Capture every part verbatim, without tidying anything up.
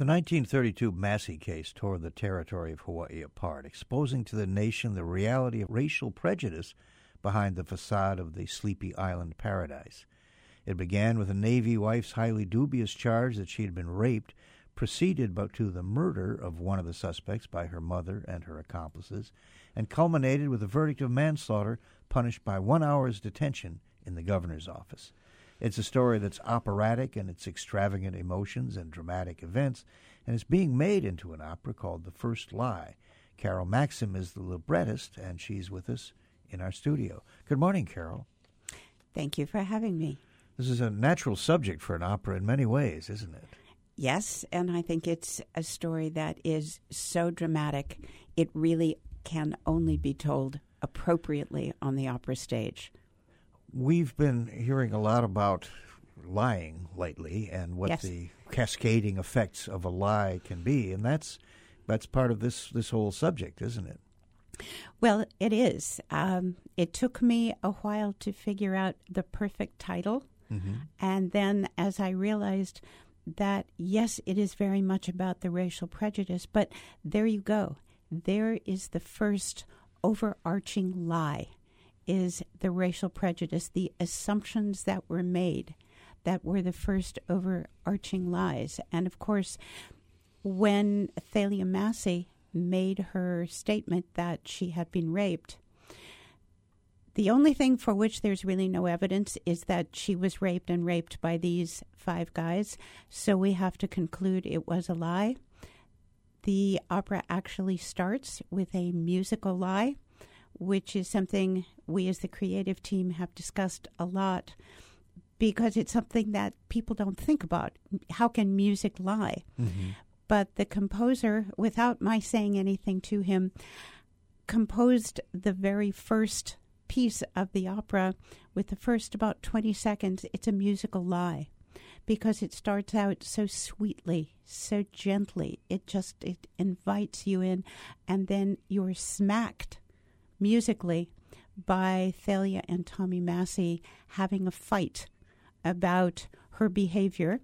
The nineteen thirty-two Massey case tore the territory of Hawaii apart, exposing to the nation the reality of racial prejudice behind the facade of the Sleepy Island paradise. It began with a Navy wife's highly dubious charge that she had been raped, proceeded but to the murder of one of the suspects by her mother and her accomplices, and culminated with a verdict of manslaughter punished by one hour's detention in the governor's office. It's a story that's operatic in its extravagant emotions and dramatic events, and it's being made into an opera called The First Lie. Carol Maxim is the librettist, and she's with us in our studio. Good morning, Carol. Thank you for having me. This is a natural subject for an opera in many ways, isn't it? Yes, and I think it's a story that is so dramatic, it really can only be told appropriately on the opera stage. We've been hearing a lot about lying lately and what yes. the cascading effects of a lie can be, and that's that's part of this, this whole subject, isn't it? Well, it is. Um, it took me a while to figure out the perfect title, mm-hmm. and then as I realized that, yes, it is very much about the racial prejudice, but there you go. There is the first overarching lie. Is the racial prejudice, the assumptions that were made that were the first overarching lies. And, of course, when Thalia Massey made her statement that she had been raped, the only thing for which there's really no evidence is that she was raped and raped by these five guys, so we have to conclude it was a lie. The opera actually starts with a musical lie, which is something we as the creative team have discussed a lot because it's something that people don't think about. How can music lie? Mm-hmm. But the composer, without my saying anything to him, composed the very first piece of the opera with the first about twenty seconds. It's a musical lie because it starts out so sweetly, so gently. It just it invites you in, and then you're smacked musically by Thalia and Tommy Massey having a fight about her behavior.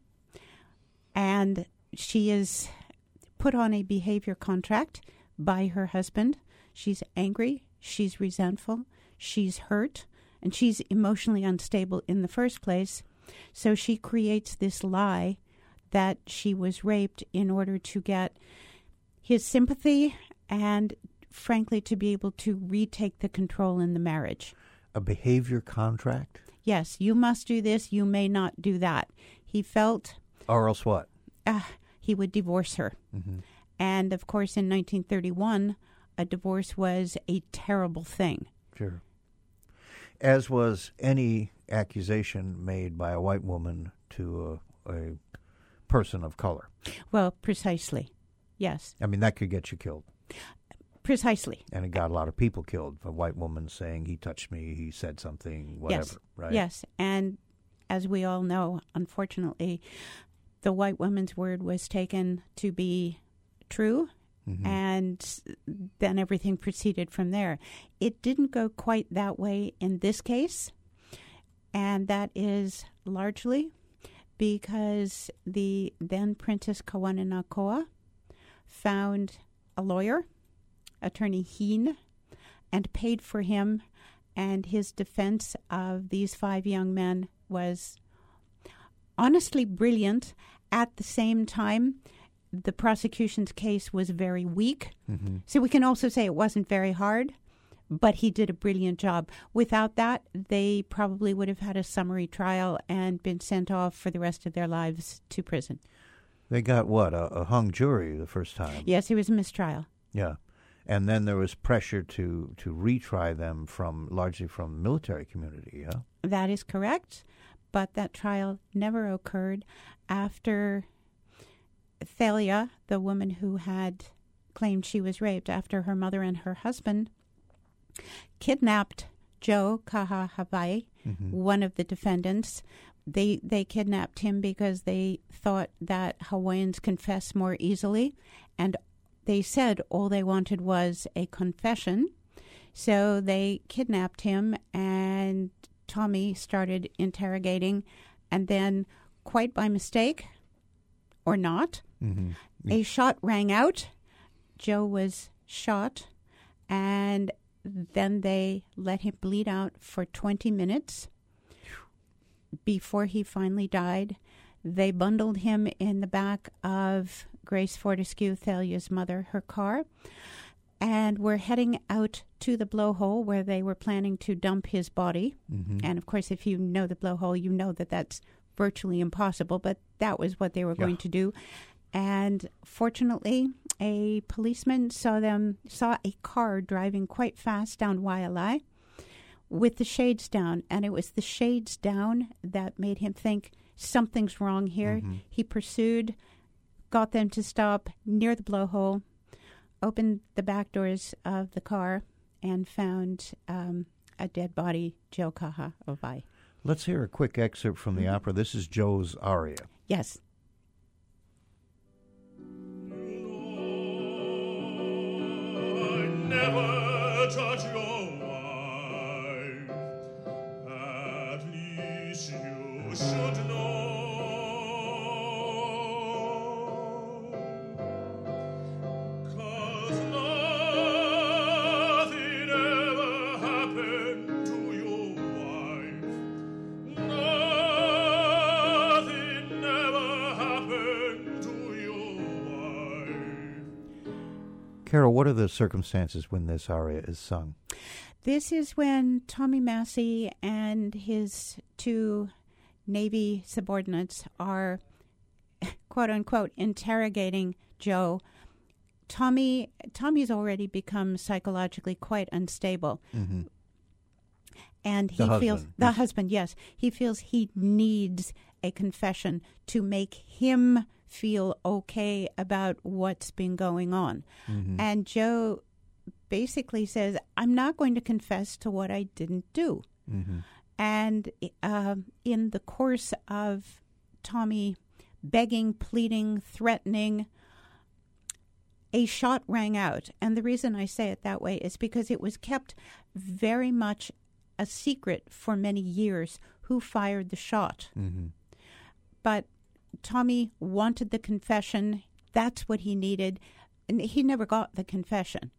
And she is put on a behavior contract by her husband. She's angry, she's resentful, she's hurt, and she's emotionally unstable in the first place. So she creates this lie that she was raped in order to get his sympathy and frankly, to be able to retake the control in the marriage. A behavior contract? Yes, you must do this, you may not do that. He felt... Or else what? Uh, he would divorce her. Mm-hmm. And, of course, in nineteen thirty-one, a divorce was a terrible thing. Sure. As was any accusation made by a white woman to a, a person of color. Well, precisely, yes. I mean, that could get you killed. Precisely. And it got a lot of people killed. A white woman saying, he touched me, he said something, whatever, yes. right? Yes, and as we all know, unfortunately, the white woman's word was taken to be true, mm-hmm. and then everything proceeded from there. It didn't go quite that way in this case, and that is largely because the then Princess Kawananakoa found a lawyer, Attorney Heen, and paid for him, and his defense of these five young men was honestly brilliant. At the same time, the prosecution's case was very weak. Mm-hmm. So we can also say it wasn't very hard, but he did a brilliant job. Without that, they probably would have had a summary trial and been sent off for the rest of their lives to prison. They got what, a, a hung jury the first time? Yes, it was a mistrial. Yeah. And then there was pressure to, to retry them from largely from the military community, yeah? That is correct, but that trial never occurred after Thalia, the woman who had claimed she was raped, after her mother and her husband kidnapped Joe Kahahawaii, mm-hmm. one of the defendants. They they kidnapped him because they thought that Hawaiians confess more easily, and they said all they wanted was a confession. So they kidnapped him, and Tommy started interrogating, and then, quite by mistake, or not. Mm-hmm. A shot rang out. Joe was shot, and then they let him bleed out for twenty minutes before he finally died. They bundled him in the back of Grace Fortescue, Thalia's mother, her car, and were heading out to the blowhole where they were planning to dump his body. Mm-hmm. And, of course, if you know the blowhole, you know that that's virtually impossible, but that was what they were Yeah. going to do. And fortunately, a policeman saw them, saw a car driving quite fast down Waialae with the shades down, and it was the shades down that made him think something's wrong here. Mm-hmm. He pursued, got them to stop near the blowhole, opened the back doors of the car, and found um, a dead body, Joe Kaha Ovai. Let's hear a quick excerpt from the Mm-hmm. opera. This is Joe's aria. Yes. Never judge your wife. At least you should know. 'Cause nothing ever happened to your wife. Nothing ever happened to your wife. Carol, what are the circumstances when this aria is sung? This is when Tommy Massey and his two Navy subordinates are, quote unquote, interrogating Joe. Tommy, Tommy's already become psychologically quite unstable. Mm-hmm. And he The feels, husband. the Yes. husband, yes, he feels he needs a confession to make him feel okay about what's been going on. Mm-hmm. And Joe basically says, I'm not going to confess to what I didn't do. Mm-hmm. And uh, in the course of Tommy begging, pleading, threatening, a shot rang out. And the reason I say it that way is because it was kept very much a secret for many years who fired the shot. Mm-hmm. But Tommy wanted the confession. That's what he needed. And he never got the confession.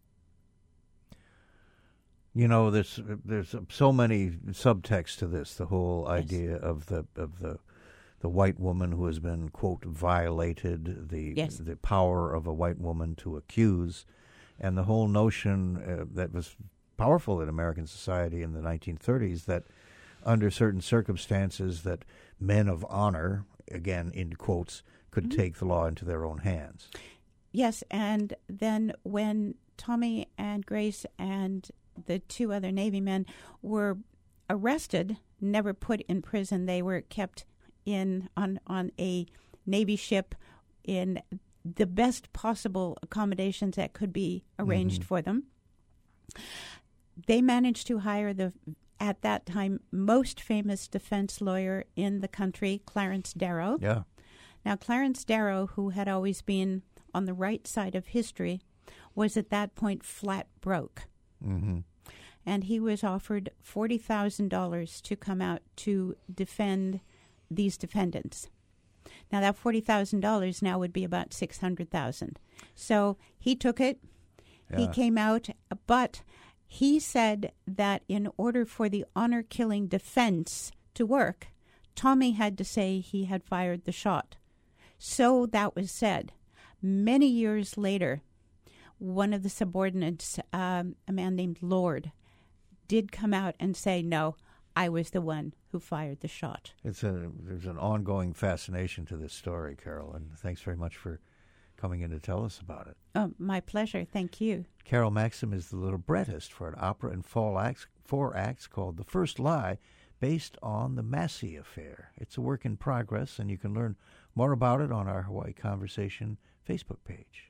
You know, there's there's so many subtexts to this. The whole Yes. idea of the of the the white woman who has been, quote, violated, the Yes. the power of a white woman to accuse, and the whole notion uh, that was powerful in American society in the nineteen thirties that under certain circumstances that men of honor, again in quotes, could Mm-hmm. take the law into their own hands. Yes, and then when Tommy and Grace and the two other Navy men were arrested, never put in prison, they were kept in on, on a Navy ship in the best possible accommodations that could be arranged Mhm. for them. They managed to hire the, at that time, most famous defense lawyer in the country, Clarence Darrow. Yeah. Now, Clarence Darrow, who had always been on the right side of history, was at that point flat broke. Mm-hmm. And he was offered forty thousand dollars to come out to defend these defendants. Now, that forty thousand dollars now would be about six hundred thousand dollars. So he took it. He Yeah. came out, but he said that in order for the honor-killing defense to work, Tommy had to say he had fired the shot. So that was said. Many years later, one of the subordinates, um, a man named Lord, did come out and say, no, I was the one who fired the shot. It's a there's an ongoing fascination to this story, Carol, and thanks very much for coming in to tell us about it. Oh, my pleasure. Thank you. Carol Maxim is the librettist for an opera in four acts, four acts called The First Lie, based on the Massey affair. It's a work in progress, and you can learn more about it on our Hawaii Conversation Facebook page.